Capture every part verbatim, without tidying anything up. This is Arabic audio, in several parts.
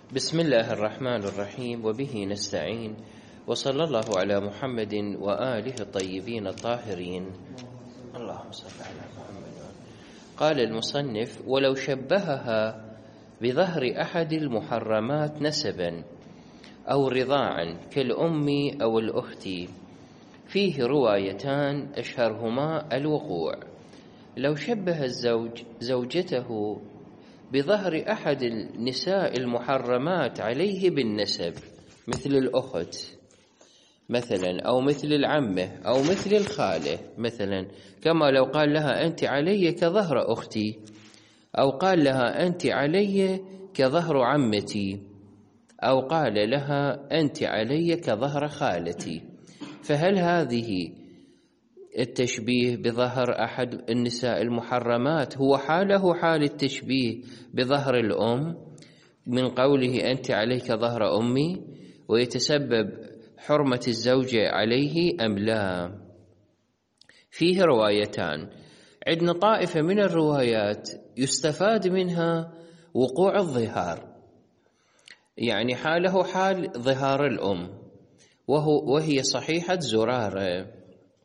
بسم الله الرحمن الرحيم، وبه نستعين، وصلى الله على محمد وآله الطيبين الطاهرين. اللهم صل على محمد. قال المصنف: ولو شبهها بظهر أحد المحرمات نسبا أو رضاعا كالأم أو الأخت، فيه روايتان أشهرهما الوقوع. لو شبه الزوج زوجته بظهر أحد النساء المحرمات عليه بالنسب، مثل الأخت مثلا، أو مثل العمة، أو مثل الخالة مثلا، كما لو قال لها أنت علي كظهر أختي، أو قال لها أنت علي كظهر عمتي، أو قال لها أنت علي كظهر خالتي. فهل هذه التشبيه بظهر أحد النساء المحرمات هو حاله حال التشبيه بظهر الأم من قوله أنت عليك ظهر أمي، ويتسبب حرمة الزوجة عليه أم لا؟ فيه روايتان. عندنا طائفة من الروايات يستفاد منها وقوع الظهار، يعني حاله حال ظهار الأم، وهو وهي صحيحة زرارة.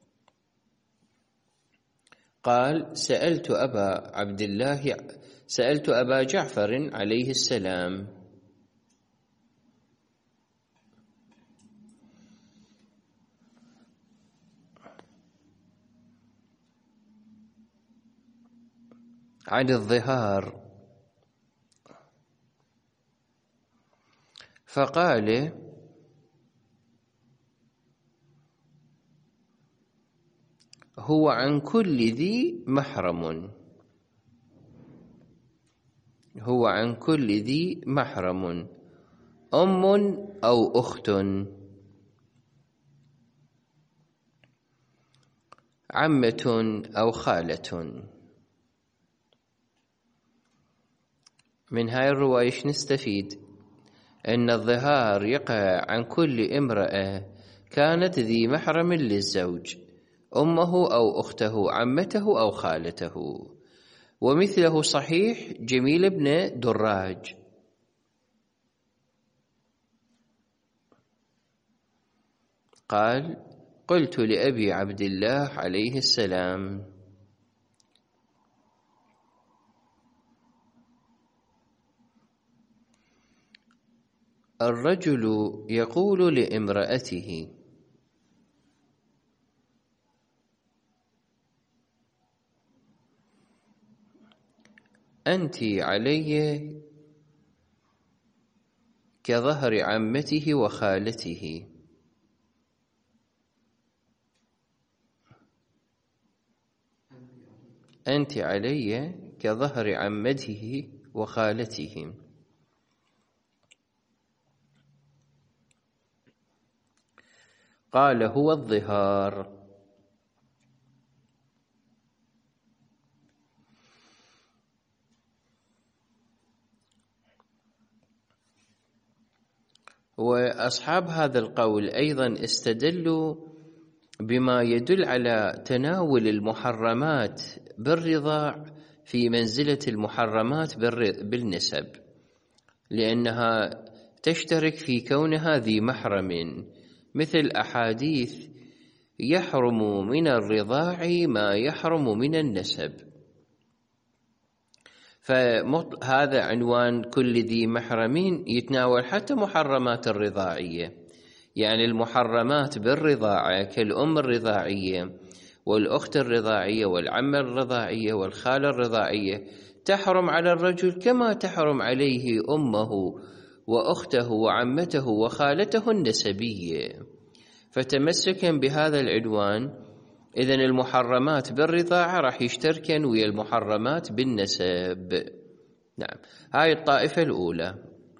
قال: سألت أبا عبد الله سألت أبا جعفر عليه السلام عن الظهار، فقال: هو عن كل ذي محرم، هو عن كل ذي محرم، أم أو أخت، عمة أو خالة. من هاي الرواية نستفيد أن الظهار يقع عن كل امرأة كانت ذي محرم للزوج، أمه أو أخته، عمته أو خالته. ومثله صحيح جميل بن دراج. قال: قلت لأبي عبد الله عليه السلام: الرجل يقول لامرأته: أنت علي كظهر عمته وخالته، أنت علي كظهر عمته وخالته. قال: هو الظهار. وأصحاب هذا القول أيضا استدلوا بما يدل على تناول المحرمات بالرضاع في منزلة المحرمات بالنسب، لأنها تشترك في كونها ذي محرم، مثل أحاديث: يحرم من الرضاع ما يحرم من النسب. فهذا عنوان كل ذي محرمين يتناول حتى محرمات الرضاعية، يعني المحرمات بالرضاعة كالأم الرضاعية والأخت الرضاعية والعمة الرضاعية والخالة الرضاعية تحرم على الرجل كما تحرم عليه أمه وأخته وعمته وخالته النسبية. فتمسكا بهذا العنوان، إذن المحرمات بالرضاعة راح يشتركن ويا المحرمات بالنسب. نعم، هاي الطائفة الأولى.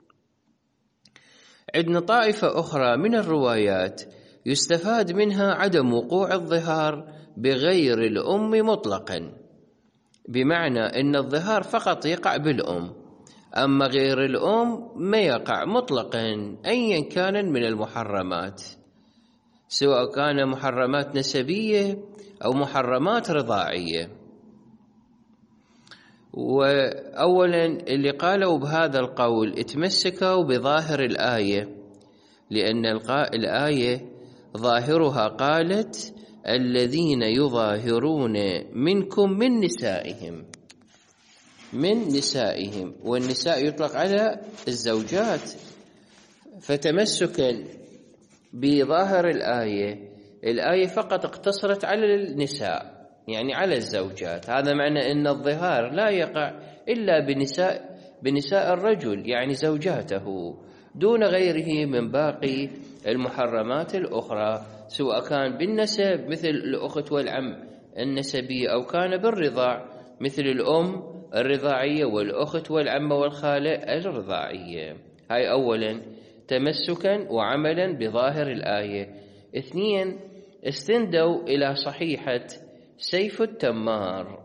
عندنا طائفة أخرى من الروايات يستفاد منها عدم وقوع الظهار بغير الأم مطلقا، بمعنى أن الظهار فقط يقع بالأم، أما غير الأم ما يقع مطلقا أيا كان من المحرمات، سواء كان محرمات نسبية أو محرمات رضاعية. وأولا اللي قالوا بهذا القول اتمسكوا بظاهر الآية، لأن الآية ظاهرها قالت الذين يظاهرون منكم من نسائهم، من نسائهم، والنساء يطلق على الزوجات. فتمسكا بظاهر الآية، الآية فقط اقتصرت على النساء، يعني على الزوجات. هذا معنى أن الظهار لا يقع إلا بنساء بنساء الرجل، يعني زوجاته، دون غيره من باقي المحرمات الأخرى، سواء كان بالنسب مثل الأخت والعم النسبي، أو كان بالرضاع مثل الأم الرضاعية والأخت والعمة والخالة الرضاعية. هاي أولا تمسكا وعملا بظاهر الآية. اثنين، استندوا إلى صحيحة سيف التمار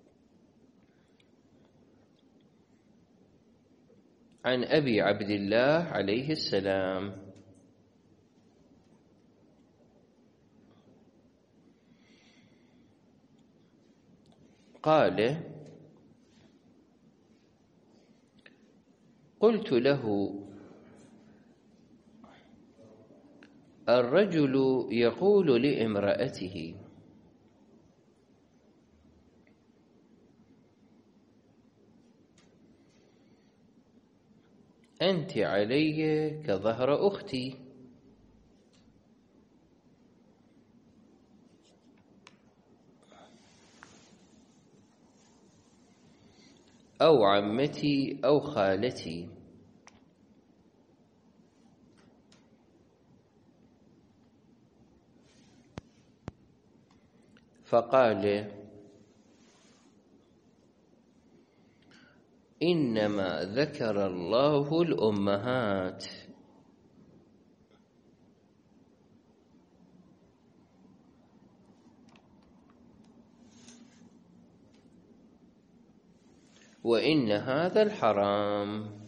عن أبي عبد الله عليه السلام قال: قلت له: الرجل يقول لامرأته: أنت علي كظهر أختي، أو عمتي أو خالتي. فقال: إنما ذكر الله الأمهات. وإن هذا الحرام.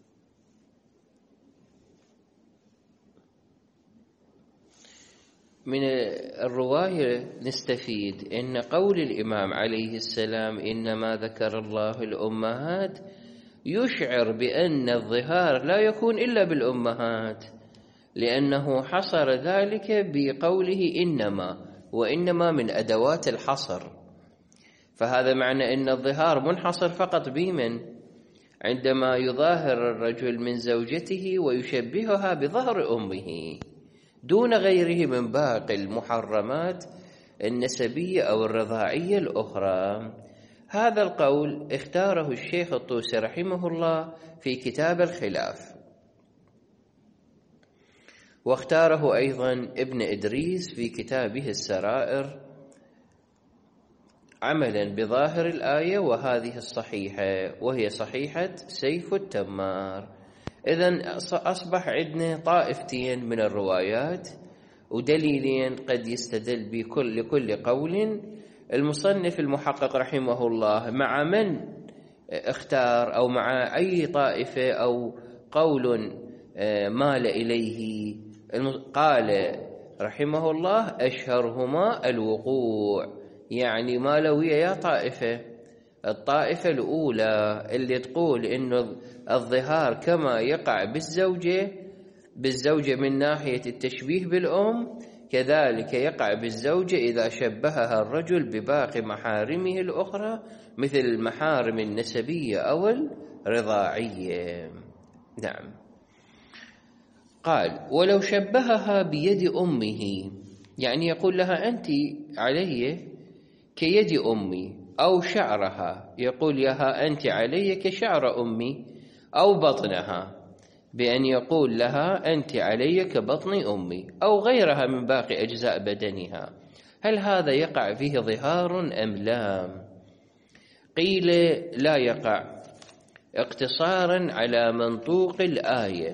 من الرواية نستفيد أن قول الإمام عليه السلام إنما ذكر الله الأمهات يشعر بأن الظهار لا يكون إلا بالأمهات، لأنه حصر ذلك بقوله إنما، وإنما من أدوات الحصر. فهذا معنى أن الظهار منحصر فقط بمن؟ عندما يظاهر الرجل من زوجته ويشبهها بظهر أمه، دون غيره من باقي المحرمات النسبية أو الرضاعية الأخرى. هذا القول اختاره الشيخ الطوسي رحمه الله في كتاب الخلاف، واختاره أيضا ابن إدريس في كتابه السرائر، عملا بظاهر الآية، وهذه الصحيحة وهي صحيحة سيف التمار. إذن أصبح عندنا طائفتين من الروايات ودليلين قد يستدل بكل لكل قول. المصنف المحقق رحمه الله مع من اختار، أو مع أي طائفة أو قول مال إليه؟ قال رحمه الله: أشهرهما الوقوع، يعني مالوا يا طائفة. الطائفة الأولى اللي تقول إنه الظهار كما يقع بالزوجة بالزوجة من ناحية التشبيه بالأم، كذلك يقع بالزوجة إذا شبهها الرجل بباقي محارمه الأخرى مثل المحارم النسبية أو الرضاعية. نعم. قال: ولو شبهها بيد أمه، يعني يقول لها أنت علي كيد أمي، أو شعرها، يقول لها أنت علي كشعر أمي، أو بطنها، بأن يقول لها أنت علي كبطن أمي، أو غيرها من باقي أجزاء بدنها. هل هذا يقع فيه ظهار أم لا؟ قيل لا يقع، اقتصارا على منطوق الآية،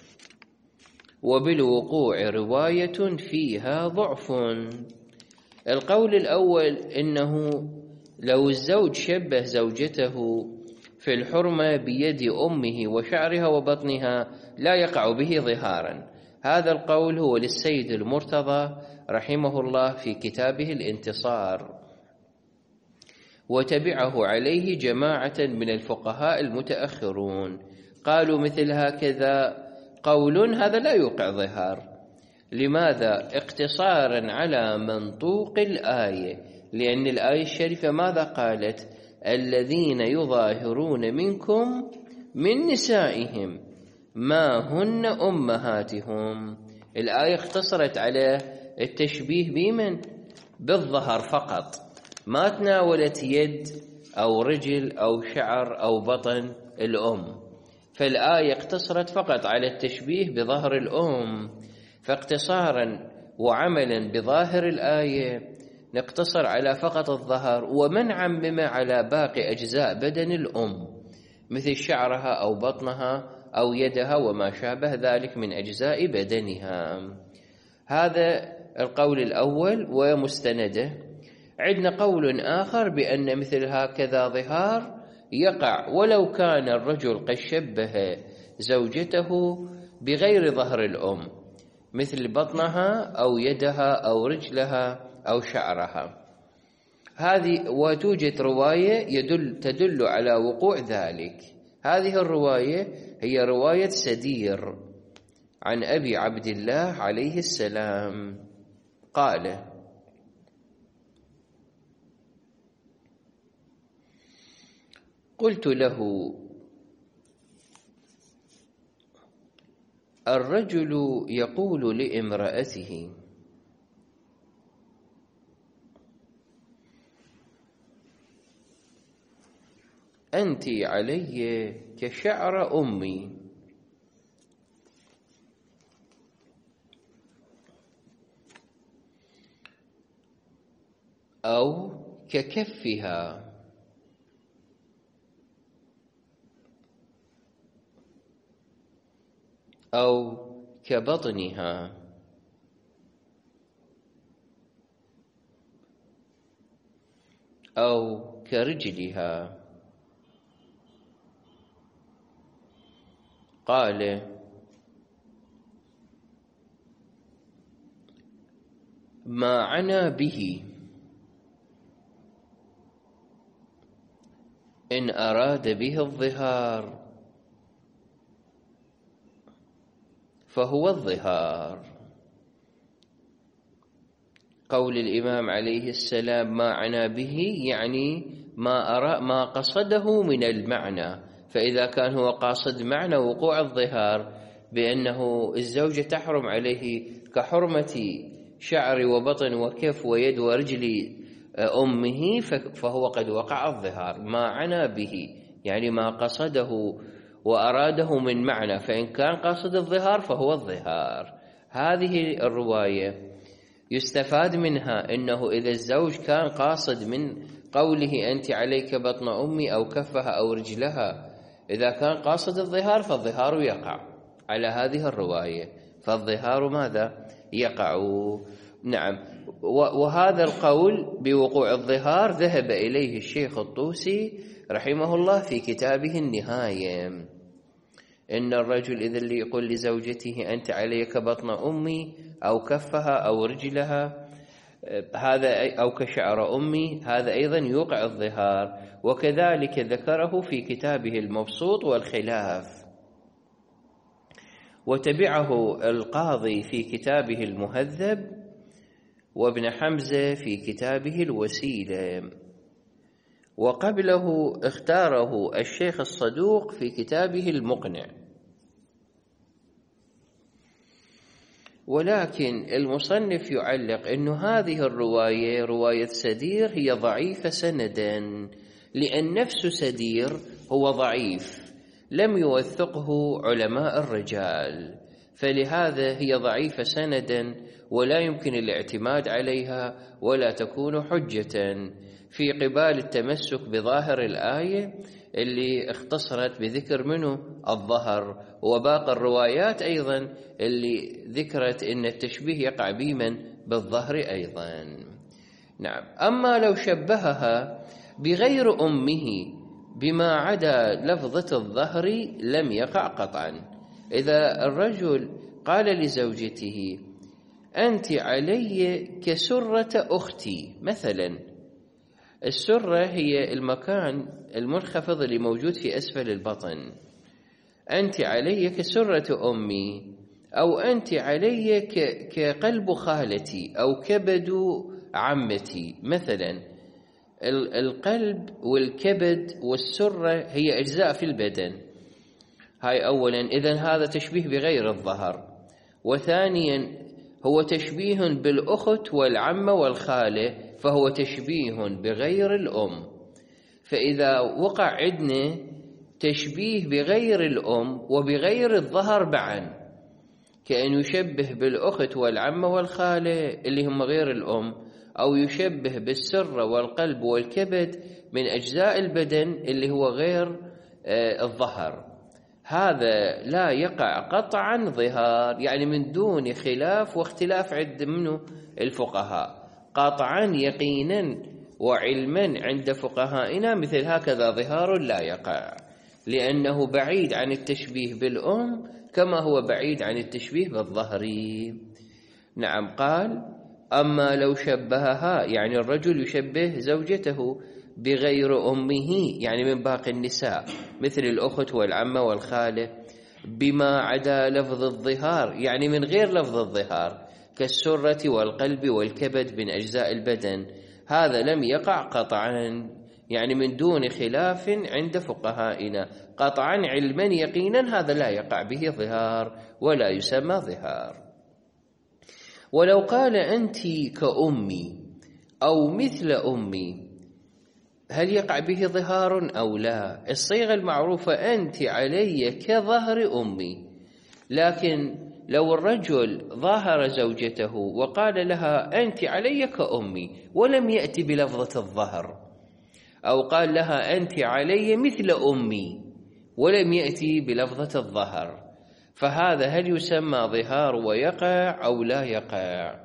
وبالوقوع رواية فيها ضعف. القول الأول إنه لو الزوج شبه زوجته في الحرمة بيد أمه وشعرها وبطنها لا يقع به ظهارا. هذا القول هو للسيد المرتضى رحمه الله في كتابه الانتصار. وتبعه عليه جماعة من الفقهاء المتأخرون، قالوا مثل هكذا قول هذا لا يوقع ظهار. لماذا؟ اقتصارا على منطوق الآية، لأن الآية الشريفة ماذا قالت؟ الذين يظاهرون منكم من نسائهم ما هن أمهاتهم. الآية اقتصرت على التشبيه بمن؟ بالظهر فقط، ما تناولت يد أو رجل أو شعر أو بطن الأم، فالآية اقتصرت فقط على التشبيه بظهر الأم. فاقتصارا وعملا بظاهر الآية نقتصر على فقط الظهر، ومنعا بما على باقي أجزاء بدن الأم مثل شعرها أو بطنها أو يدها وما شابه ذلك من أجزاء بدنها. هذا القول الأول ومستنده. عندنا قول آخر بأن مثل هكذا ظهار يقع ولو كان الرجل قد شبه زوجته بغير ظهر الأم، مثل بطنها أو يدها أو رجلها أو شعرها. هذه وتوجد رواية يدل تدل على وقوع ذلك. هذه الرواية هي رواية سدير عن أبي عبد الله عليه السلام قال: قلت له: الرجل يقول لامرأته: أنت علي كشعر أمي، أو ككفها، أو كبطنها، أو كرجلها. قال: ما عنا به إن أراد به الظهار فهو الظهار. قول الإمام عليه السلام ما عنا به يعني ما أرى ما قصده من المعنى، فإذا كان هو قاصد معنى وقوع الظهار بأنه الزوجة تحرم عليه كحرمة شعر وبطن وكف ويد ورجل أمه، فهو قد وقع الظهار. ما عنا به يعني ما قصده وأراده من معنى، فإن كان قاصد الظهار فهو الظهار. هذه الرواية يستفاد منها أنه إذا الزوج كان قاصد من قوله أنت عليك بطن أمي أو كفها أو رجلها، إذا كان قاصد الظهار فالظهار يقع على هذه الرواية، فالظهار ماذا؟ يقع. نعم. وهذا القول بوقوع الظهار ذهب إليه الشيخ الطوسي رحمه الله في كتابه النهاية. إن الرجل إذا اللي يقول لزوجته أنت عليك بطن أمي أو كفها أو رجلها هذا أو كشعر أمي، هذا أيضا يوقع الظهار. وكذلك ذكره في كتابه المبسوط والخلاف، وتبعه القاضي في كتابه المهذب، وابن حمزة في كتابه الوسيلة، وقبله اختاره الشيخ الصدوق في كتابه المقنع. ولكن المصنف يعلق أن هذه الرواية رواية سدير هي ضعيفة سندا، لأن نفس سدير هو ضعيف لم يوثقه علماء الرجال، فلهذا هي ضعيفة سندا ولا يمكن الاعتماد عليها ولا تكون حجة في قبال التمسك بظاهر الآية اللي اختصرت بذكر منه الظهر، وباقي الروايات أيضا اللي ذكرت إن التشبيه يقع بمن بالظهر أيضا. نعم. أما لو شبهها بغير أمه بما عدا لفظة الظهر لم يقع قطعا. إذا الرجل قال لزوجته أنت علي كسرة أختي مثلا، السرة هي المكان المنخفض اللي موجود في أسفل البطن. أنت علي كسرة أمي، أو أنت علي كقلب خالتي أو كبد عمتي مثلا. القلب والكبد والسرة هي أجزاء في البدن، هاي أولا. إذن هذا تشبيه بغير الظهر. وثانيا هو تشبيه بالأخت والعمة والخالة، فهو تشبيه بغير الأم. فإذا وقع عندنا تشبيه بغير الأم وبغير الظهر معا، كأن يشبه بالأخت والعمة والخالة اللي هم غير الأم، أو يشبه بالسرة والقلب والكبد من أجزاء البدن اللي هو غير الظهر، هذا لا يقع قطعا ظهار، يعني من دون خلاف واختلاف عند منه الفقهاء، قطعا يقينا وعلما عند فقهائنا مثل هكذا ظهار لا يقع، لأنه بعيد عن التشبيه بالأم كما هو بعيد عن التشبيه بالظهر. نعم. قال: أما لو شبهها، يعني الرجل يشبه زوجته بغير أمه، يعني من باقي النساء مثل الأخت والعمة والخالة، بما عدا لفظ الظهار، يعني من غير لفظ الظهار، كالسرة والقلب والكبد من أجزاء البدن، هذا لم يقع قطعا، يعني من دون خلاف عند فقهائنا قطعا علما يقينا، هذا لا يقع به ظهار ولا يسمى ظهار. ولو قال أنت كأمي أو مثل أمي، هل يقع به ظهار أو لا؟ الصيغة المعروفة أنت علي كظهر أمي، لكن لو الرجل ظاهر زوجته وقال لها أنت علي كأمي ولم يأتي بلفظة الظهر، أو قال لها أنت علي مثل أمي ولم يأتي بلفظة الظهر، فهذا هل يسمى ظهار ويقع أو لا يقع؟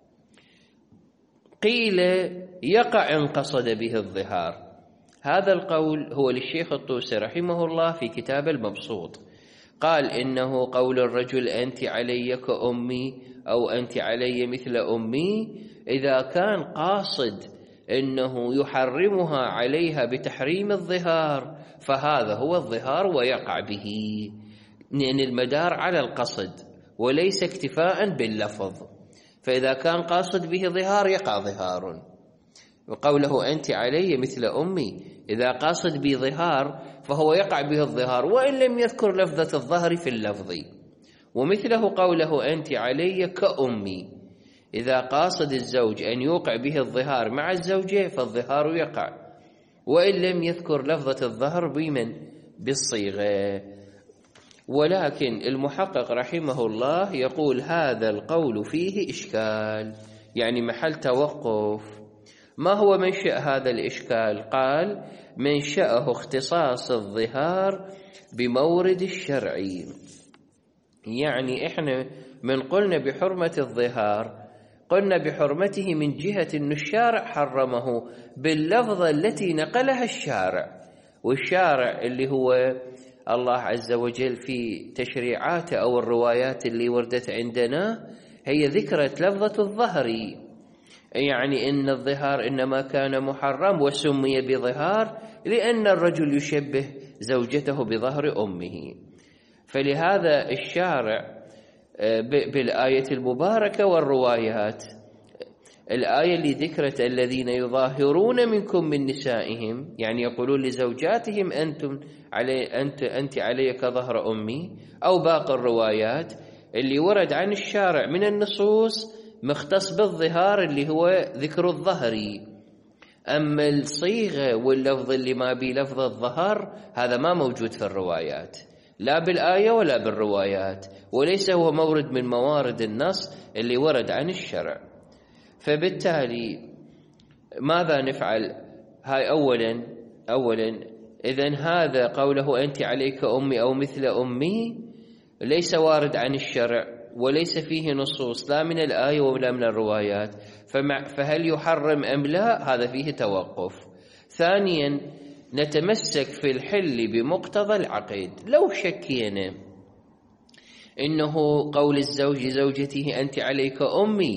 قيل يقع إن قصد به الظهار. هذا القول هو للشيخ الطوسي رحمه الله في كتاب المبسوط، قال إنه قول الرجل أنت علي كأمي أو أنت علي مثل أمي إذا كان قاصد إنه يحرمها عليها بتحريم الظهار، فهذا هو الظهار ويقع به، لأن المدار على القصد وليس اكتفاء باللفظ، فإذا كان قاصد به ظهار يقع ظهار. وقوله أنت علي مثل أمي إذا قاصد به ظهار فهو يقع به الظهار وإن لم يذكر لفظة الظهر في اللفظ. ومثله قوله أنت علي كأمي إذا قاصد الزوج أن يوقع به الظهار مع الزوجة فالظهار يقع وإن لم يذكر لفظة الظهر بمن بالصيغة. ولكن المحقق رحمه الله يقول هذا القول فيه إشكال، يعني محل توقف. ما هو منشأ هذا الإشكال؟ قال منشأه اختصاص الظهار بمورد الشرعي، يعني إحنا من قلنا بحرمة الظهار قلنا بحرمته من جهة أن الشارع حرمه باللفظة التي نقلها الشارع، والشارع اللي هو الله عز وجل في تشريعاته أو الروايات اللي وردت عندنا هي ذكرت لفظة الظهر، يعني إن الظهار إنما كان محرم وسمي بظهار لأن الرجل يشبه زوجته بظهر أمه. فلهذا الشارع بالآية المباركة والروايات، الآية اللي ذكرت الذين يظاهرون منكم من نسائهم، يعني يقولون لزوجاتهم أنتم علي أنت أنت علي كظهر أمي، أو باقي الروايات اللي ورد عن الشارع من النصوص مختص بالظهار اللي هو ذكر الظهري. أما الصيغة واللفظ اللي ما بي لفظ الظهر هذا ما موجود في الروايات، لا بالآية ولا بالروايات، وليس هو مورد من موارد النص اللي ورد عن الشرع. فبالتالي ماذا نفعل؟ هاي أولا أولا إذن هذا قوله أنت عليك أمي أو مثل أمي ليس وارد عن الشرع وليس فيه نصوص لا من الآية ولا من الروايات، فهل يحرم أم لا؟ هذا فيه توقف. ثانيا نتمسك في الحل بمقتضى العقد. لو شكينا إنه قول الزوج زوجته أنت عليك أمي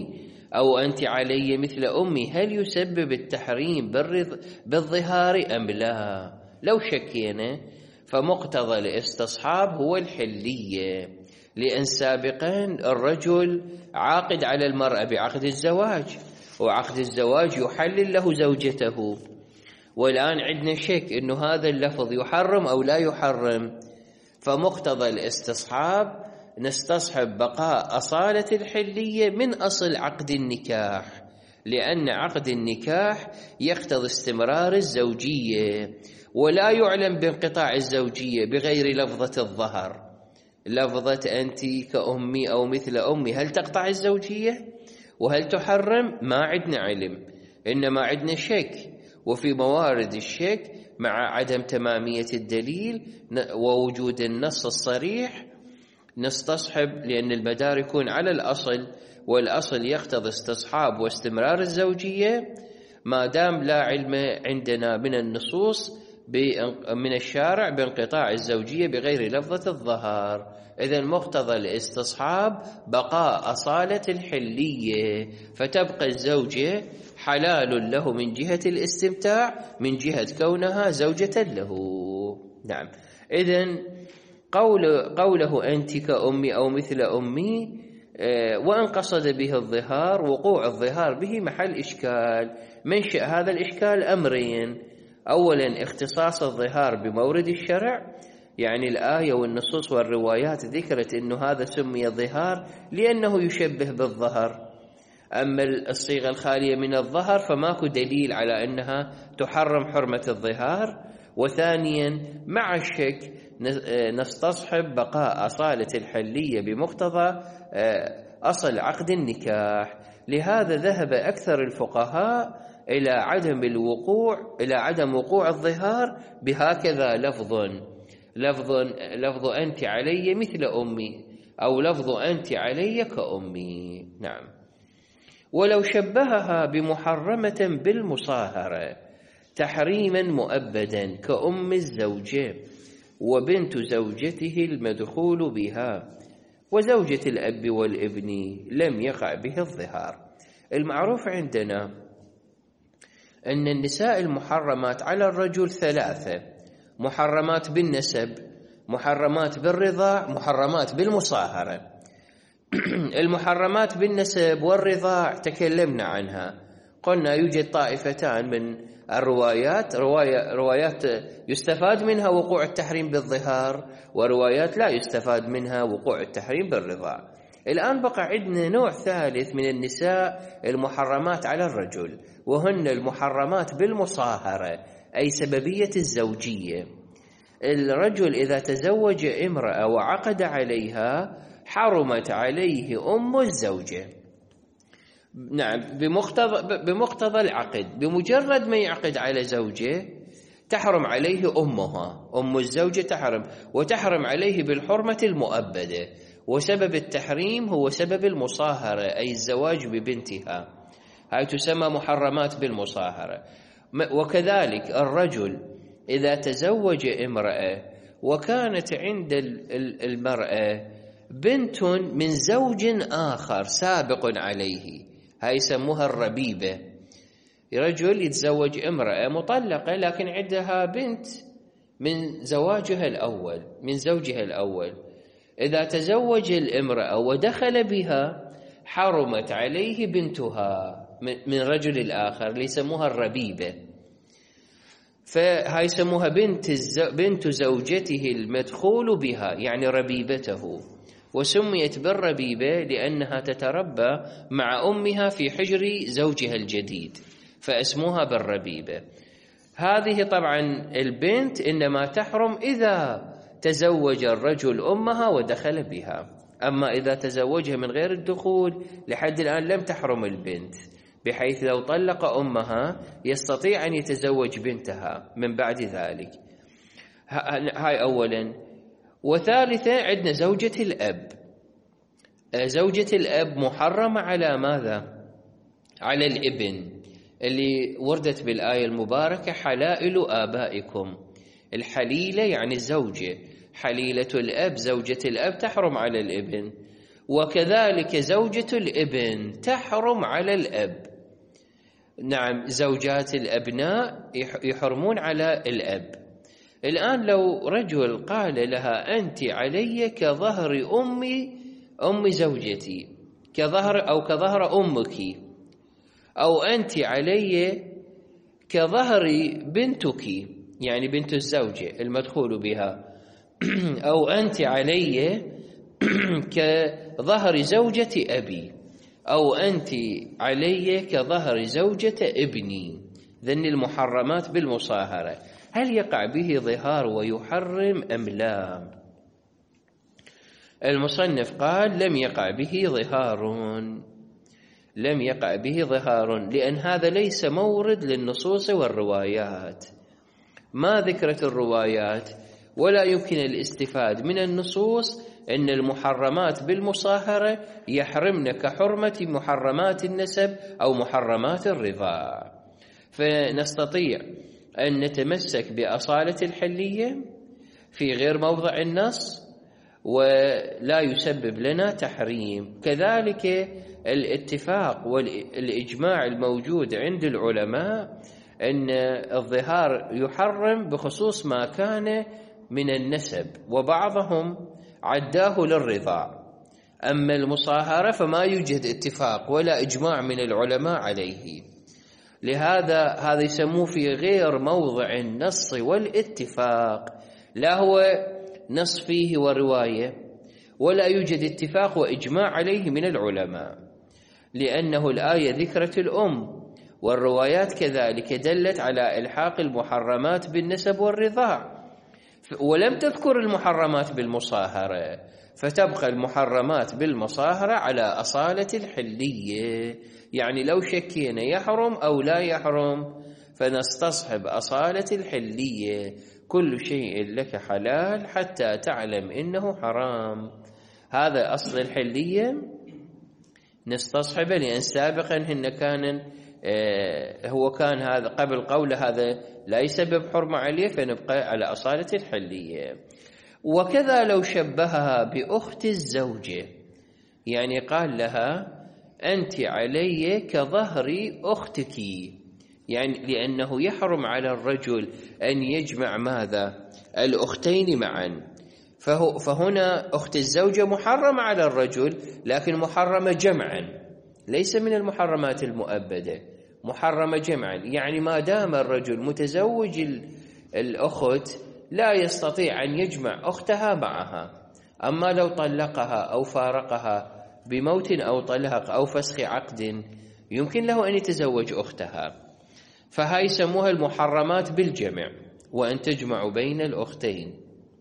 أو أنت علي مثل أمي هل يسبب التحريم بالظهار أم لا؟ لو شكينا فمقتضى الاستصحاب هو الحلية، لأن سابقا الرجل عاقد على المرأة بعقد الزواج، وعقد الزواج يحلل له زوجته، والآن عندنا شك إنه هذا اللفظ يحرم أو لا يحرم، فمقتضى الاستصحاب نستصحب بقاء أصالة الحلية من أصل عقد النكاح، لأن عقد النكاح يقتضي استمرار الزوجية، ولا يعلم بانقطاع الزوجية بغير لفظة الظهر. لفظة أنت كأمي أو مثل أمي هل تقطع الزوجية؟ وهل تحرم؟ ما عندنا علم، إنما عندنا شك، وفي موارد الشك مع عدم تمامية الدليل ووجود النص الصريح نستصحب، لأن المدار يكون على الأصل، والأصل يقتضي استصحاب واستمرار الزوجية ما دام لا علم عندنا من النصوص من الشارع بانقطاع الزوجية بغير لفظة الظهر. إذن مقتضى الاستصحاب بقاء أصالة الحلية، فتبقى الزوجة حلال له من جهة الاستمتاع من جهة كونها زوجة له. نعم، إذن قول قوله أنت كأمي أو مثل أمي وأن قصد به الظهار، وقوع الظهار به محل إشكال. منشأ هذا الإشكال أمرين: أولا اختصاص الظهار بمورد الشرع، يعني الآية والنصوص والروايات ذكرت أنه هذا سمي ظهار لأنه يشبه بالظهر، أما الصيغة الخالية من الظهر فماكو دليل على أنها تحرم حرمة الظهار. وثانيا مع الشك نستصحب بقاء أصالة الحلية بمقتضى أصل عقد النكاح. لهذا ذهب أكثر الفقهاء إلى عدم الوقوع إلى عدم وقوع الظهار بهكذا لفظ لفظ لفظ أنت علي مثل أمي، أو لفظ أنت علي كأمي. نعم. ولو شبهها بمحرمة بالمصاهرة تحريما مؤبدا كأم الزوجة وبنت زوجته المدخول بها وزوجة الأب والابن لم يقع به الظهار. المعروف عندنا أن النساء المحرمات على الرجل ثلاثة: محرمات بالنسب، محرمات بالرضاع، محرمات بالمصاهرة. المحرمات بالنسب والرضاع تكلمنا عنها، قلنا يوجد طائفتان من الروايات: رواية روايات يستفاد منها وقوع التحريم بالظهار، وروايات لا يستفاد منها وقوع التحريم بالرضاع. الآن بقى عندنا نوع ثالث من النساء المحرمات على الرجل، وهن المحرمات بالمصاهرة، أي سببية الزوجية. الرجل إذا تزوج امرأة وعقد عليها حرمت عليه أم الزوجة. نعم، بمقتضى بمقتضى العقد، بمجرد ما يعقد على زوجة تحرم عليه أمها، أم الزوجة تحرم، وتحرم عليه بالحرمة المؤبدة. وسبب التحريم هو سبب المصاهرة، أي الزواج ببنتها، هاي تسمى محرمات بالمصاهرة. وكذلك الرجل إذا تزوج امرأة وكانت عند المرأة بنت من زوج آخر سابق عليه، هاي يسموها الربيبة. رجل يتزوج امرأة مطلقة لكن عندها بنت من زواجها الأول، من زوجها الأول، إذا تزوج الامرأة ودخل بها حرمت عليه بنتها من رجل الآخر اللي يسموها الربيبة، فهاي يسموها بنت بنت زوجته المدخول بها، يعني ربيبته. وسميت بالربيبة لأنها تتربى مع أمها في حجر زوجها الجديد، فاسمها بالربيبة. هذه طبعا البنت إنما تحرم إذا تزوج الرجل أمها ودخل بها، أما إذا تزوجها من غير الدخول لحد الآن لم تحرم البنت، بحيث لو طلق أمها يستطيع أن يتزوج بنتها من بعد ذلك. هاي أولا. وثالثا عندنا زوجة الأب. زوجة الأب محرمة على ماذا؟ على الابن، اللي وردت بالآية المباركة: حلائل آبائكم. الحليلة يعني الزوجة، حليلة الأب زوجة الأب تحرم على الابن. وكذلك زوجة الابن تحرم على الأب. نعم، زوجات الأبناء يحرمون على الأب. الآن لو رجل قال لها أنت علي كظهر أمي أم زوجتي، كظهر أو كظهر أمك، أو أنت علي كظهر بنتك، يعني بنت الزوجة المدخول بها، أو أنت علي كظهر زوجة أبي، أو أنت علي كظهر زوجة ابني. ذن المحرمات بالمصاهرة. هل يقع به ظهار ويحرم أم لا؟ المصنف قال لم يقع به ظهار، لم يقع به ظهار، لأن هذا ليس مورد للنصوص والروايات. ما ذكرت الروايات، ولا يمكن الاستفاد من النصوص أن المحرمات بالمصاهرة يحرمن كحرمة محرمات النسب أو محرمات الرضاع. فنستطيع أن نتمسك بأصالة الحلية في غير موضع النص ولا يسبب لنا تحريم. كذلك الاتفاق والإجماع الموجود عند العلماء أن الظهار يحرم بخصوص ما كان من النسب، وبعضهم عداه للرضاع. أما المصاهرة فما يوجد اتفاق ولا إجماع من العلماء عليه، لهذا هذا يسموه في غير موضع النص والاتفاق، لا هو نص فيه ورواية ولا يوجد اتفاق وإجماع عليه من العلماء، لأنه الآية ذكرت الأم، والروايات كذلك دلت على إلحاق المحرمات بالنسب والرضاع، ولم تذكر المحرمات بالمصاهرة، فتبقى المحرمات بالمصاهرة على أصالة الحلية. يعني لو شكينا يحرم أو لا يحرم فنستصحب أصالة الحلية، كل شيء لك حلال حتى تعلم إنه حرام. هذا أصل الحلية نستصحبه، لأن سابقا هن كان آه هو كان هذا قبل قوله هذا لا يسبب حرمة عليه، فنبقى على أصالة الحلية. وكذا لو شبهها بأخت الزوجة، يعني قال لها أنت علي كظهر أختك، يعني لأنه يحرم على الرجل أن يجمع ماذا؟ الأختين معا. فهو فهنا أخت الزوجة محرمة على الرجل، لكن محرمة جمعا، ليس من المحرمات المؤبدة، محرمة جمعا. يعني ما دام الرجل متزوج الأخت لا يستطيع أن يجمع أختها معها. أما لو طلقها أو فارقها بموت أو طلاق أو فسخ عقد يمكن له أن يتزوج أختها، فهاي يسموها المحرمات بالجمع، وأن تجمع بين الأختين.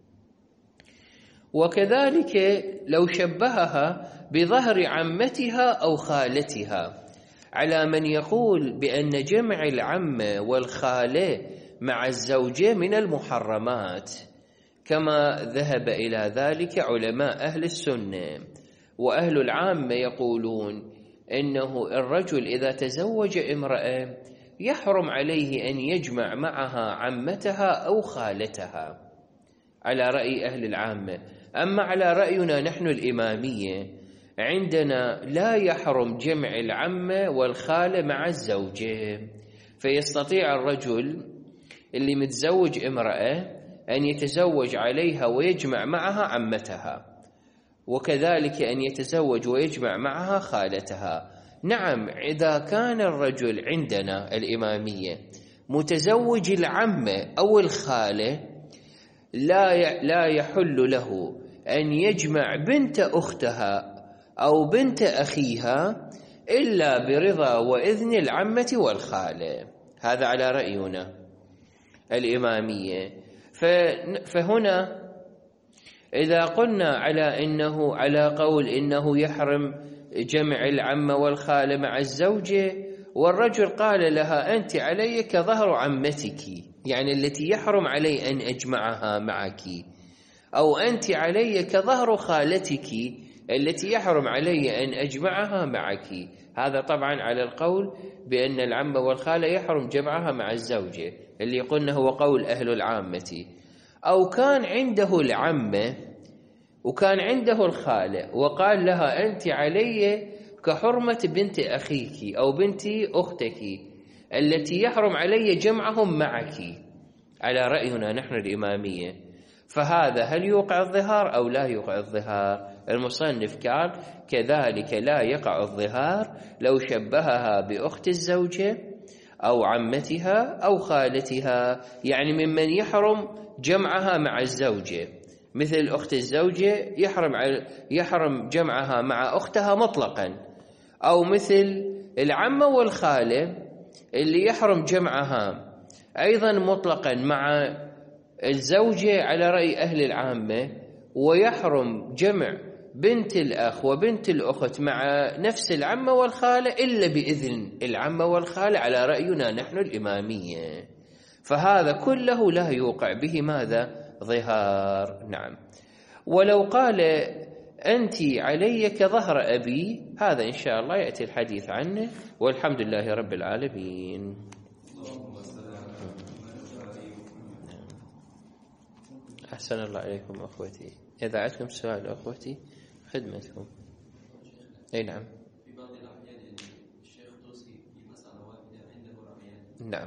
وكذلك لو شبهها بظهر عمتها أو خالتها، على من يقول بأن جمع العمة والخالة مع الزوجة من المحرمات، كما ذهب إلى ذلك علماء أهل السنة. وأهل العامة يقولون إنه الرجل إذا تزوج امرأة يحرم عليه أن يجمع معها عمتها أو خالتها، على رأي أهل العامة. أما على رأينا نحن الإمامية عندنا لا يحرم جمع العمة والخالة مع الزوجة، فيستطيع الرجل اللي متزوج امرأة أن يتزوج عليها ويجمع معها عمتها، وكذلك أن يتزوج ويجمع معها خالتها. نعم، إذا كان الرجل عندنا الإمامية متزوج العمة أو الخالة لا لا يحل له أن يجمع بنت أختها أو بنت أخيها إلا برضا وإذن العمة والخالة. هذا على رأينا الإمامية. فهنا إذا قلنا على إنه على قول إنه يحرم جمع العمة والخالة مع الزوجة، والرجل قال لها أنت علي كظهر عمتك، يعني التي يحرم علي أن أجمعها معك، أو أنت علي كظهر خالتك التي يحرم علي أن أجمعها معك. هذا طبعا على القول بأن العمة والخالة يحرم جمعها مع الزوجة، اللي قلنا هو قول أهل العامة. أو كان عنده العمة وكان عنده الخالة وقال لها أنت علي كحرمة بنت أخيك أو بنت أختك التي يحرم علي جمعهم معك على رأينا نحن الإمامية، فهذا هل يوقع الظهار أو لا يوقع الظهار؟ المصنف قال كذلك لا يقع الظهار لو شبهها بأخت الزوجة أو عمتها أو خالتها، يعني ممن يحرم جمعها مع الزوجة، مثل الأخت الزوجة يحرم يحرم جمعها مع أختها مطلقا، أو مثل العمة والخالة اللي يحرم جمعها أيضا مطلقا مع الزوجة على رأي أهل العامة، ويحرم جمع بنت الأخ وبنت الأخت مع نفس العمة والخالة إلا بإذن العمة والخالة على رأينا نحن الإمامية، فهذا كله لا يوقع به ماذا؟ ظهار. نعم. ولو قال أنت علي كظهر أبي، هذا إن شاء الله يأتي الحديث عنه، والحمد لله رب العالمين. أحسن الله عليكم أخوتي، إذا عندكم سؤال أخوتي خدمتكم. أي نعم. في بعض الأحيان الشيخ توصي في مسألة واحدة عنده رأيان. نعم.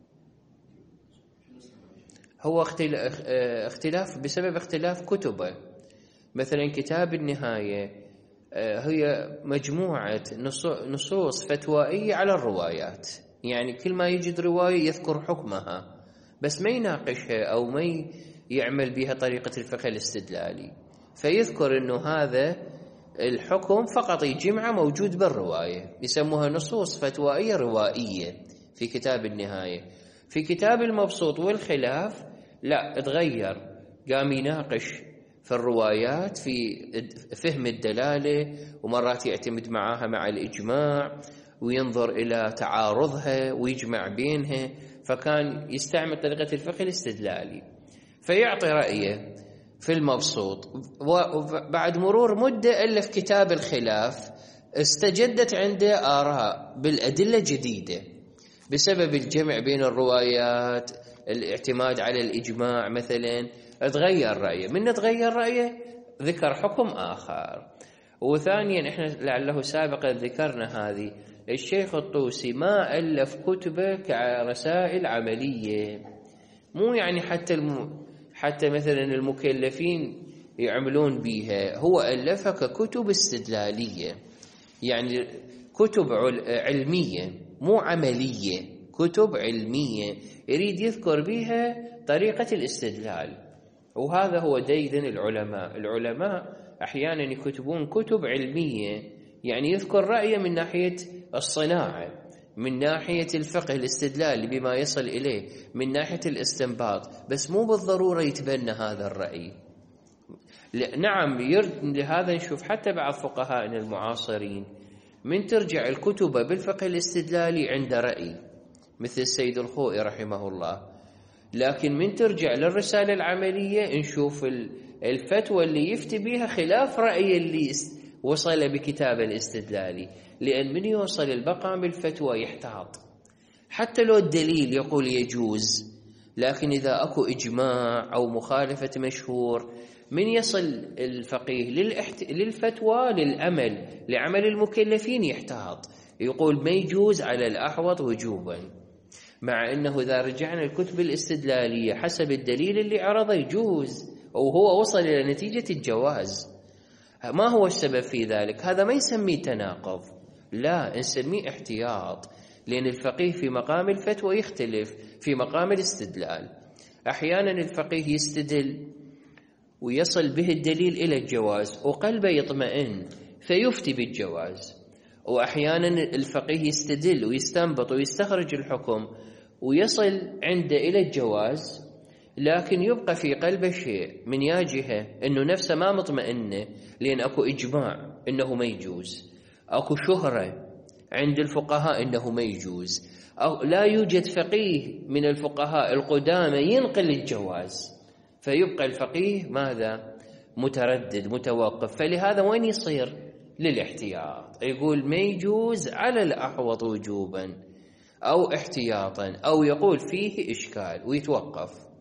هو اختلاف بسبب اختلاف كتبه، مثلا كتاب النهاية هي مجموعة نصوص فتوائية على الروايات، يعني كل ما يجد رواية يذكر حكمها بس ما يناقشها أو ما يعمل بها طريقة الفقه الاستدلالي، فيذكر أنه هذا الحكم فقط يجمع موجود بالرواية، يسموها نصوص فتوائية روائية في كتاب النهاية. في كتاب المبسوط والخلاف لا، اتغير، قام يناقش في الروايات في فهم الدلالة، ومرات يعتمد معها مع الإجماع وينظر إلى تعارضها ويجمع بينها، فكان يستعمل طريقة الفقه الاستدلالي، فيعطي رأيه في المبسوط. وبعد مرور مدة ألف كتاب الخلاف، استجدت عنده آراء بالأدلة جديدة بسبب الجمع بين الروايات، الاعتماد على الإجماع مثلا، تغير رأيه، من تغير رأيه ذكر حكم آخر. وثانيا احنا لعله سابقا ذكرنا هذه، الشيخ الطوسي ما ألف كتبه كرسائل عملية، مو يعني حتى الم... حتى مثلا المكلفين يعملون بها، هو ألفها ككتب استدلالية، يعني كتب علمية مو عملية، كتب علمية يريد يذكر بها طريقة الاستدلال. وهذا هو ديدن العلماء، العلماء أحيانا يكتبون كتب علمية، يعني يذكر رأيه من ناحية الصناعة، من ناحية الفقه الاستدلال بما يصل إليه، من ناحية الاستنباط، بس مو بالضرورة يتبنى هذا الرأي. نعم، يرد لهذا نشوف حتى بعض فقهائنا المعاصرين من ترجع الكتب بالفقه الاستدلالي عند رأي، مثل السيد الخوئي رحمه الله، لكن من ترجع للرسالة العملية نشوف الفتوى اللي يفتي بها خلاف رأي اللي وصل بكتاب الاستدلالي، لأن من يوصل البقاء بالفتوى يحتاط، حتى لو الدليل يقول يجوز، لكن إذا أكو إجماع أو مخالفة مشهور، من يصل الفقيه للإحت... للفتوى للأمل لعمل المكلفين يحتاط، يقول ما يجوز على الأحوط وجوبا، مع أنه إذا رجعنا الكتب الاستدلالية حسب الدليل اللي عرضه يجوز، وهو وصل إلى نتيجة الجواز. ما هو السبب في ذلك؟ هذا ما يسميه تناقض، لا، نسميه احتياط، لأن الفقيه في مقام الفتوى يختلف في مقام الاستدلال. أحيانا الفقيه يستدل ويصل به الدليل إلى الجواز وقلبه يطمئن فيفتي بالجواز، وأحيانا الفقيه يستدل ويستنبط ويستخرج الحكم ويصل عنده إلى الجواز، لكن يبقى في قلبه شيء من يا جهة أنه نفسه ما مطمئنة، لأن أكو إجماع أنه ما يجوز، أكو شهرة عند الفقهاء أنه ما يجوز، أو لا يوجد فقيه من الفقهاء القدامى ينقل الجواز، فيبقى الفقيه ماذا؟ متردد متوقف. فلهذا وين يصير؟ للاحتياط، يقول ما يجوز على الأحوط وجوبا أو احتياطا، أو يقول فيه إشكال ويتوقف.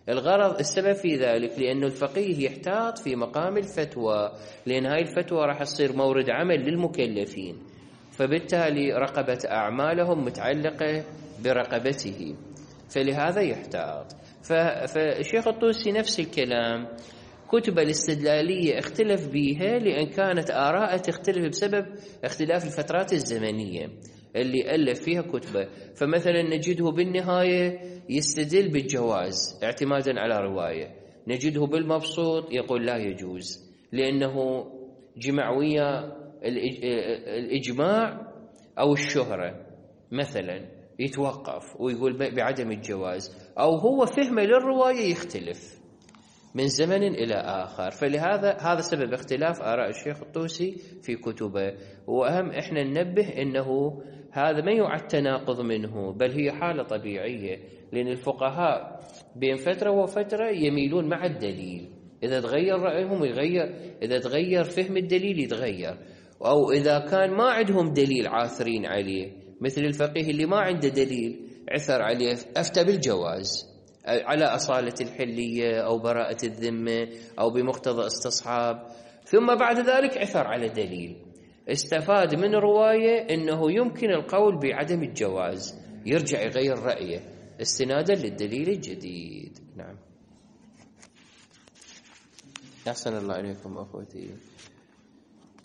الغرض السبب في ذلك لأن الفقيه يحتاط في مقام الفتوى، لأن هاي الفتوى راح تصير مورد عمل للمكلفين، فبالتالي رقبة أعمالهم متعلقة برقبته، فلهذا يحتاط. فالشيخ الطوسي نفس الكلام، كتب الاستدلالية اختلف بيها لأن كانت آراء تختلف بسبب اختلاف الفترات الزمنية اللي ألف فيها كتبه. فمثلا نجده بالنهاية يستدل بالجواز اعتمادا على رواية، نجده بالمبسوط يقول لا يجوز لأنه جمع ويا الإجماع أو الشهرة مثلا يتوقف ويقول بعدم الجواز، أو هو فهمه للرواية يختلف من زمن إلى آخر. فلهذا هذا سبب اختلاف آراء الشيخ الطوسي في كتبه. وأهم إحنا ننبه إنه هذا ما يعد تناقض منه، بل هي حالة طبيعية، لأن الفقهاء بين فترة وفترة يميلون مع الدليل، إذا تغير رأيهم يغير، إذا تغير فهم الدليل يتغير، أو إذا كان ما عندهم دليل عاثرين عليه، مثل الفقيه اللي ما عنده دليل عثر عليه أفتى بالجواز على أصالة الحلية أو براءة الذمة أو بمقتضى استصحاب، ثم بعد ذلك عثر على دليل استفاد من رواية أنه يمكن القول بعدم الجواز، يرجع يغير رأيه استنادا للدليل الجديد. نعم. أحسن الله إليكم أخوتي.